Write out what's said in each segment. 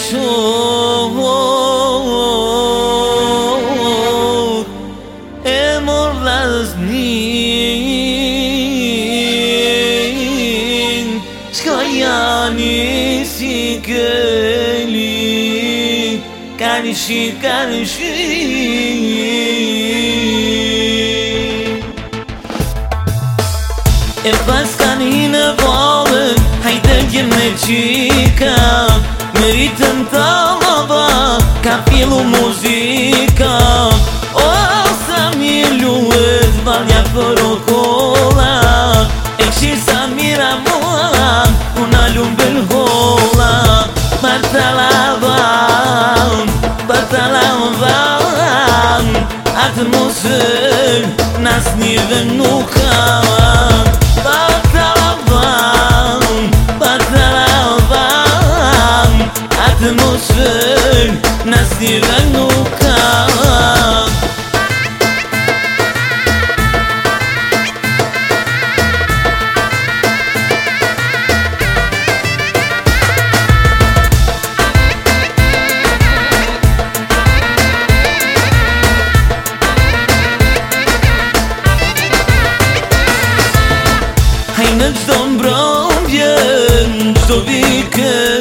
shor emor laznin shkayani sikeli karşı karşı Paskan yine bağlı haydi girme chica Meritan talaba kafilu muzika O samilu edvalja porokola Ekşi samira mola una ljubel hola Batalavam atmosfer nas nije nuka atmosfer nasira nunca Hajneć Dąbrowie, što vike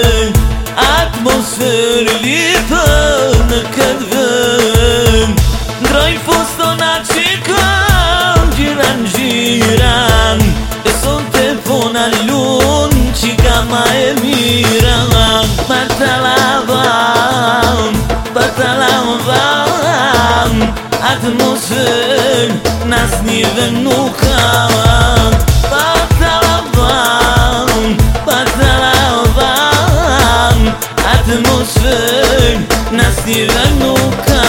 Atmosfer lijepa kad ven Droj posto načekam Žiran Son te pona ljun Čikama emiran Batalavam Atmosfer nas nije nuka atmosfer nasira nuka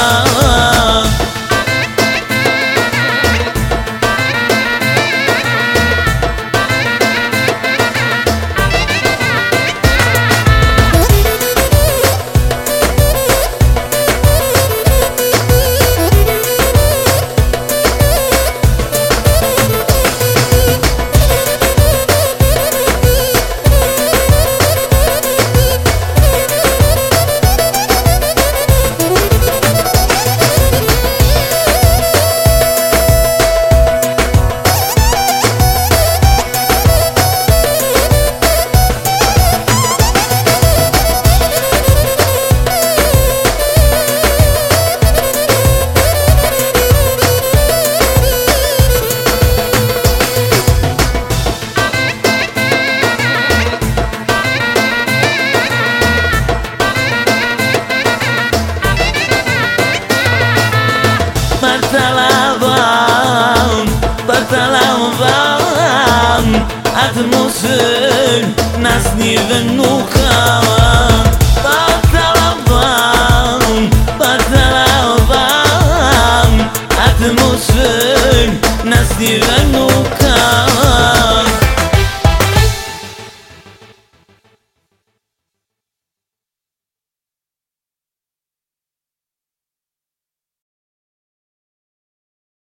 Batalavam atmosfer nas nije nuka